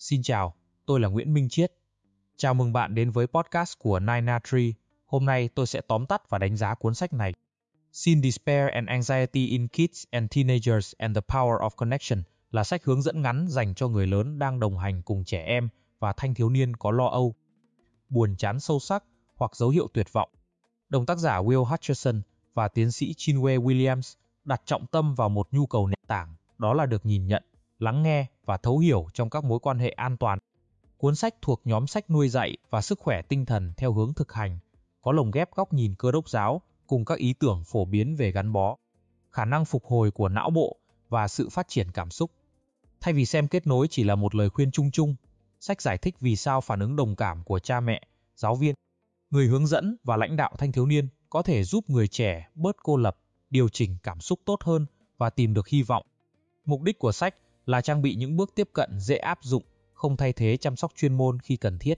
Xin chào, tôi là Nguyễn Minh Chiết. Chào mừng bạn đến với podcast của Nine Tree. Hôm nay tôi sẽ tóm tắt và đánh giá cuốn sách này. Sin Despair and Anxiety in Kids and Teenagers and the Power of Connection là sách hướng dẫn ngắn dành cho người lớn đang đồng hành cùng trẻ em và thanh thiếu niên có lo âu, buồn chán sâu sắc hoặc dấu hiệu tuyệt vọng. Đồng tác giả Will Hutcherson và tiến sĩ Chinwe Williams đặt trọng tâm vào một nhu cầu nền tảng, đó là được nhìn nhận, lắng nghe và thấu hiểu trong các mối quan hệ an toàn. Cuốn sách thuộc nhóm sách nuôi dạy và sức khỏe tinh thần theo hướng thực hành, có lồng ghép góc nhìn Cơ đốc giáo cùng các ý tưởng phổ biến về gắn bó, khả năng phục hồi của não bộ và sự phát triển cảm xúc. Thay vì xem kết nối chỉ là một lời khuyên chung chung, sách giải thích vì sao phản ứng đồng cảm của cha mẹ, giáo viên, người hướng dẫn và lãnh đạo thanh thiếu niên có thể giúp người trẻ bớt cô lập, điều chỉnh cảm xúc tốt hơn và tìm được hy vọng. Mục đích của sách là trang bị những bước tiếp cận dễ áp dụng, không thay thế chăm sóc chuyên môn khi cần thiết.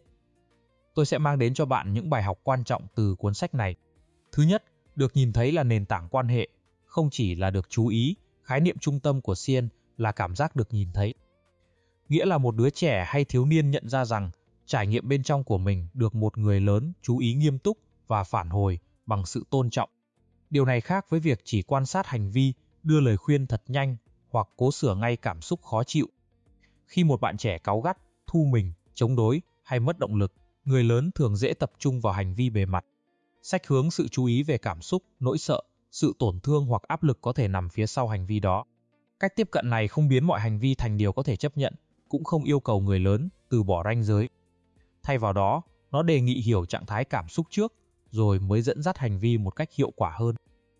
Tôi sẽ mang đến cho bạn những bài học quan trọng từ cuốn sách này. Thứ nhất, được nhìn thấy là nền tảng quan hệ, không chỉ là được chú ý, khái niệm trung tâm của Sien là cảm giác được nhìn thấy. Nghĩa là một đứa trẻ hay thiếu niên nhận ra rằng trải nghiệm bên trong của mình được một người lớn chú ý nghiêm túc và phản hồi bằng sự tôn trọng. Điều này khác với việc chỉ quan sát hành vi, đưa lời khuyên thật nhanh hoặc cố sửa ngay cảm xúc khó chịu. Khi một bạn trẻ cáu gắt, thu mình, chống đối hay mất động lực, người lớn thường dễ tập trung vào hành vi bề mặt. Sách hướng sự chú ý về cảm xúc, nỗi sợ, sự tổn thương hoặc áp lực có thể nằm phía sau hành vi đó. Cách tiếp cận này không biến mọi hành vi thành điều có thể chấp nhận, cũng không yêu cầu người lớn từ bỏ ranh giới. Thay vào đó, nó đề nghị hiểu trạng thái cảm xúc trước, rồi mới dẫn dắt hành vi một cách hiệu quả hơn.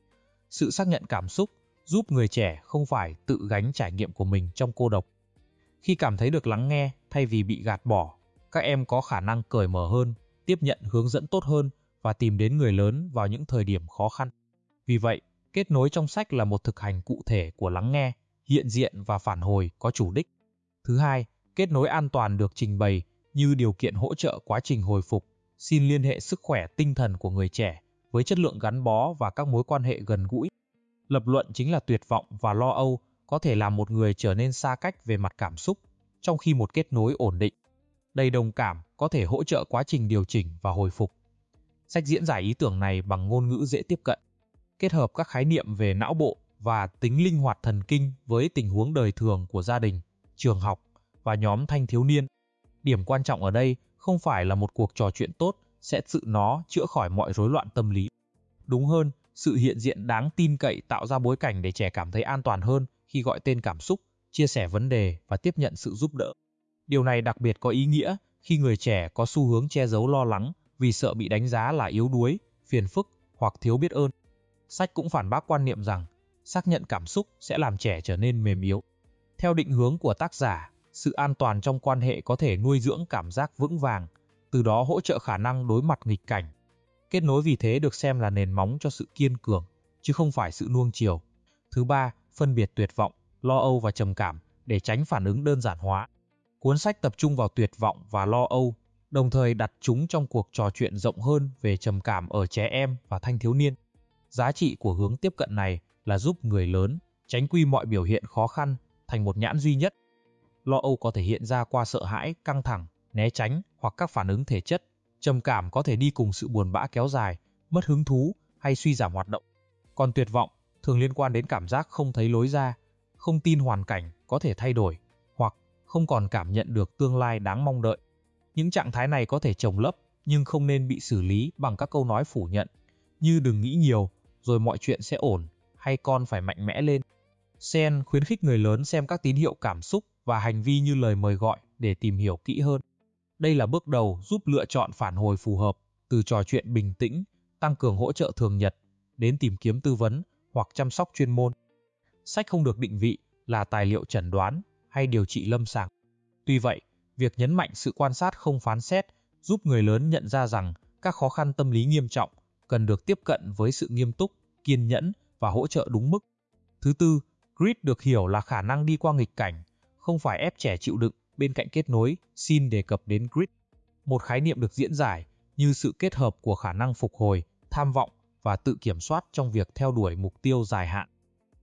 Sự xác nhận cảm xúc giúp người trẻ không phải tự gánh trải nghiệm của mình trong cô độc. Khi cảm thấy được lắng nghe thay vì bị gạt bỏ, các em có khả năng cởi mở hơn, tiếp nhận hướng dẫn tốt hơn và tìm đến người lớn vào những thời điểm khó khăn. Vì vậy, kết nối trong sách là một thực hành cụ thể của lắng nghe, hiện diện và phản hồi có chủ đích. Thứ hai, kết nối an toàn được trình bày như điều kiện hỗ trợ quá trình hồi phục, xin liên hệ sức khỏe tinh thần của người trẻ với chất lượng gắn bó và các mối quan hệ gần gũi. Lập luận chính là tuyệt vọng và lo âu có thể làm một người trở nên xa cách về mặt cảm xúc, trong khi một kết nối ổn định, đầy đồng cảm có thể hỗ trợ quá trình điều chỉnh và hồi phục. Sách diễn giải ý tưởng này bằng ngôn ngữ dễ tiếp cận, kết hợp các khái niệm về não bộ và tính linh hoạt thần kinh với tình huống đời thường của gia đình, trường học và nhóm thanh thiếu niên. Điểm quan trọng ở đây không phải là một cuộc trò chuyện tốt sẽ tự nó chữa khỏi mọi rối loạn tâm lý. Đúng hơn, sự hiện diện đáng tin cậy tạo ra bối cảnh để trẻ cảm thấy an toàn hơn khi gọi tên cảm xúc, chia sẻ vấn đề và tiếp nhận sự giúp đỡ. Điều này đặc biệt có ý nghĩa khi người trẻ có xu hướng che giấu lo lắng vì sợ bị đánh giá là yếu đuối, phiền phức hoặc thiếu biết ơn. Sách cũng phản bác quan niệm rằng xác nhận cảm xúc sẽ làm trẻ trở nên mềm yếu. Theo định hướng của tác giả, sự an toàn trong quan hệ có thể nuôi dưỡng cảm giác vững vàng, từ đó hỗ trợ khả năng đối mặt nghịch cảnh. Kết nối vì thế được xem là nền móng cho sự kiên cường, chứ không phải sự nuông chiều. Thứ ba, phân biệt tuyệt vọng, lo âu và trầm cảm để tránh phản ứng đơn giản hóa. Cuốn sách tập trung vào tuyệt vọng và lo âu, đồng thời đặt chúng trong cuộc trò chuyện rộng hơn về trầm cảm ở trẻ em và thanh thiếu niên. Giá trị của hướng tiếp cận này là giúp người lớn tránh quy mọi biểu hiện khó khăn thành một nhãn duy nhất. Lo âu có thể hiện ra qua sợ hãi, căng thẳng, né tránh hoặc các phản ứng thể chất. Trầm cảm có thể đi cùng sự buồn bã kéo dài, mất hứng thú hay suy giảm hoạt động. Còn tuyệt vọng thường liên quan đến cảm giác không thấy lối ra, không tin hoàn cảnh có thể thay đổi, hoặc không còn cảm nhận được tương lai đáng mong đợi. Những trạng thái này có thể chồng lấp nhưng không nên bị xử lý bằng các câu nói phủ nhận, như đừng nghĩ nhiều, rồi mọi chuyện sẽ ổn, hay con phải mạnh mẽ lên. Sen khuyến khích người lớn xem các tín hiệu cảm xúc và hành vi như lời mời gọi để tìm hiểu kỹ hơn. Đây là bước đầu giúp lựa chọn phản hồi phù hợp, từ trò chuyện bình tĩnh, tăng cường hỗ trợ thường nhật, đến tìm kiếm tư vấn hoặc chăm sóc chuyên môn. Sách không được định vị là tài liệu chẩn đoán hay điều trị lâm sàng. Tuy vậy, việc nhấn mạnh sự quan sát không phán xét giúp người lớn nhận ra rằng các khó khăn tâm lý nghiêm trọng cần được tiếp cận với sự nghiêm túc, kiên nhẫn và hỗ trợ đúng mức. Thứ tư, grit được hiểu là khả năng đi qua nghịch cảnh, không phải ép trẻ chịu đựng. Bên cạnh kết nối, Sin đề cập đến grit, một khái niệm được diễn giải như sự kết hợp của khả năng phục hồi, tham vọng và tự kiểm soát trong việc theo đuổi mục tiêu dài hạn.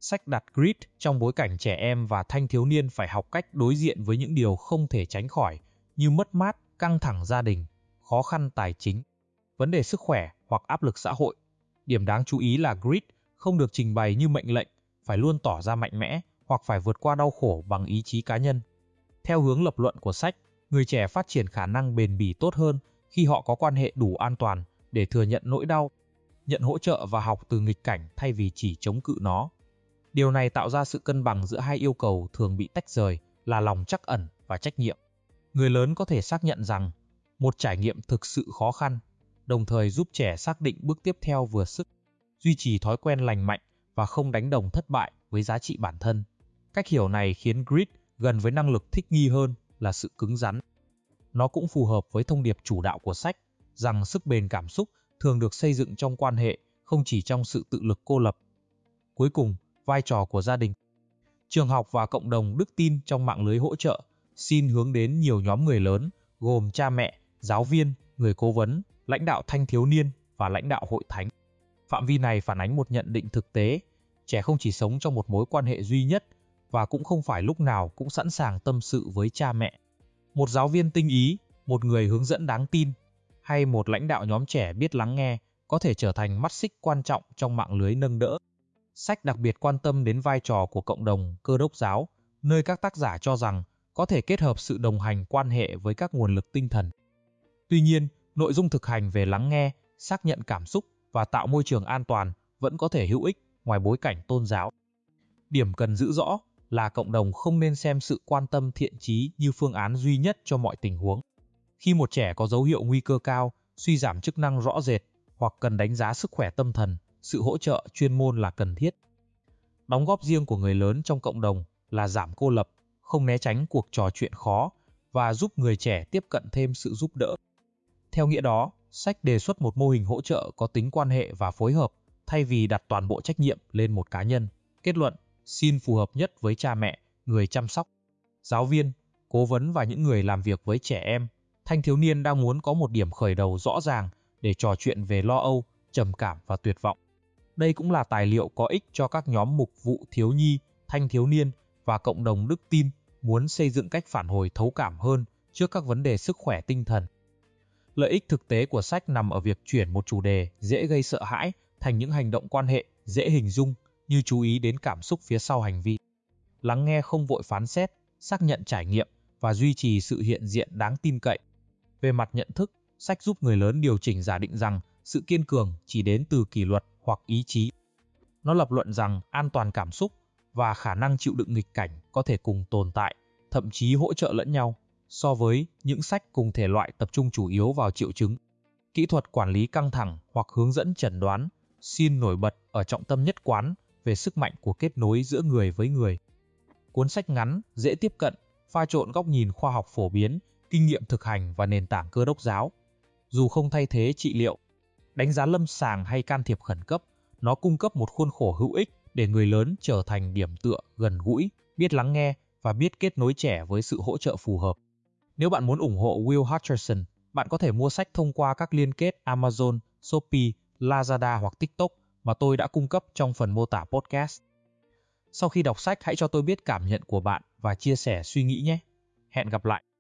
Sách đặt grit trong bối cảnh trẻ em và thanh thiếu niên phải học cách đối diện với những điều không thể tránh khỏi như mất mát, căng thẳng gia đình, khó khăn tài chính, vấn đề sức khỏe hoặc áp lực xã hội. Điểm đáng chú ý là grit không được trình bày như mệnh lệnh, phải luôn tỏ ra mạnh mẽ hoặc phải vượt qua đau khổ bằng ý chí cá nhân. Theo hướng lập luận của sách, người trẻ phát triển khả năng bền bỉ tốt hơn khi họ có quan hệ đủ an toàn để thừa nhận nỗi đau, nhận hỗ trợ và học từ nghịch cảnh thay vì chỉ chống cự nó. Điều này tạo ra sự cân bằng giữa hai yêu cầu thường bị tách rời là lòng trắc ẩn và trách nhiệm. Người lớn có thể xác nhận rằng một trải nghiệm thực sự khó khăn, đồng thời giúp trẻ xác định bước tiếp theo vừa sức, duy trì thói quen lành mạnh và không đánh đồng thất bại với giá trị bản thân. Cách hiểu này khiến grit gần với năng lực thích nghi hơn là sự cứng rắn. Nó cũng phù hợp với thông điệp chủ đạo của sách, rằng sức bền cảm xúc thường được xây dựng trong quan hệ, không chỉ trong sự tự lực cô lập. Cuối cùng, vai trò của gia đình. Trường học và cộng đồng đức tin trong mạng lưới hỗ trợ xin hướng đến nhiều nhóm người lớn, gồm cha mẹ, giáo viên, người cố vấn, lãnh đạo thanh thiếu niên và lãnh đạo hội thánh. Phạm vi này phản ánh một nhận định thực tế, trẻ không chỉ sống trong một mối quan hệ duy nhất và cũng không phải lúc nào cũng sẵn sàng tâm sự với cha mẹ. Một giáo viên tinh ý, một người hướng dẫn đáng tin, hay một lãnh đạo nhóm trẻ biết lắng nghe có thể trở thành mắt xích quan trọng trong mạng lưới nâng đỡ. Sách đặc biệt quan tâm đến vai trò của cộng đồng Cơ đốc giáo, nơi các tác giả cho rằng có thể kết hợp sự đồng hành quan hệ với các nguồn lực tinh thần. Tuy nhiên, nội dung thực hành về lắng nghe, xác nhận cảm xúc và tạo môi trường an toàn vẫn có thể hữu ích ngoài bối cảnh tôn giáo. Điểm cần giữ rõ là cộng đồng không nên xem sự quan tâm thiện chí như phương án duy nhất cho mọi tình huống. Khi một trẻ có dấu hiệu nguy cơ cao, suy giảm chức năng rõ rệt hoặc cần đánh giá sức khỏe tâm thần, sự hỗ trợ chuyên môn là cần thiết. Đóng góp riêng của người lớn trong cộng đồng là giảm cô lập, không né tránh cuộc trò chuyện khó và giúp người trẻ tiếp cận thêm sự giúp đỡ. Theo nghĩa đó, sách đề xuất một mô hình hỗ trợ có tính quan hệ và phối hợp thay vì đặt toàn bộ trách nhiệm lên một cá nhân. Kết luận, xin phù hợp nhất với cha mẹ, người chăm sóc, giáo viên, cố vấn và những người làm việc với trẻ em. Thanh thiếu niên đang muốn có một điểm khởi đầu rõ ràng để trò chuyện về lo âu, trầm cảm và tuyệt vọng. Đây cũng là tài liệu có ích cho các nhóm mục vụ thiếu nhi, thanh thiếu niên và cộng đồng đức tin muốn xây dựng cách phản hồi thấu cảm hơn trước các vấn đề sức khỏe tinh thần. Lợi ích thực tế của sách nằm ở việc chuyển một chủ đề dễ gây sợ hãi thành những hành động quan hệ dễ hình dung, như chú ý đến cảm xúc phía sau hành vi. Lắng nghe không vội phán xét, xác nhận trải nghiệm và duy trì sự hiện diện đáng tin cậy. Về mặt nhận thức, sách giúp người lớn điều chỉnh giả định rằng sự kiên cường chỉ đến từ kỷ luật hoặc ý chí. Nó lập luận rằng an toàn cảm xúc và khả năng chịu đựng nghịch cảnh có thể cùng tồn tại, thậm chí hỗ trợ lẫn nhau, so với những sách cùng thể loại tập trung chủ yếu vào triệu chứng. Kỹ thuật quản lý căng thẳng hoặc hướng dẫn chẩn đoán xin nổi bật ở trọng tâm nhất quán về sức mạnh của kết nối giữa người với người. Cuốn sách ngắn, dễ tiếp cận, pha trộn góc nhìn khoa học phổ biến, kinh nghiệm thực hành và nền tảng Cơ đốc giáo. Dù không thay thế trị liệu, đánh giá lâm sàng hay can thiệp khẩn cấp, nó cung cấp một khuôn khổ hữu ích để người lớn trở thành điểm tựa gần gũi, biết lắng nghe và biết kết nối trẻ với sự hỗ trợ phù hợp. Nếu bạn muốn ủng hộ Will Hutcherson, bạn có thể mua sách thông qua các liên kết Amazon, Shopee, Lazada hoặc TikTok mà tôi đã cung cấp trong phần mô tả podcast. Sau khi đọc sách, hãy cho tôi biết cảm nhận của bạn và chia sẻ suy nghĩ nhé. Hẹn gặp lại!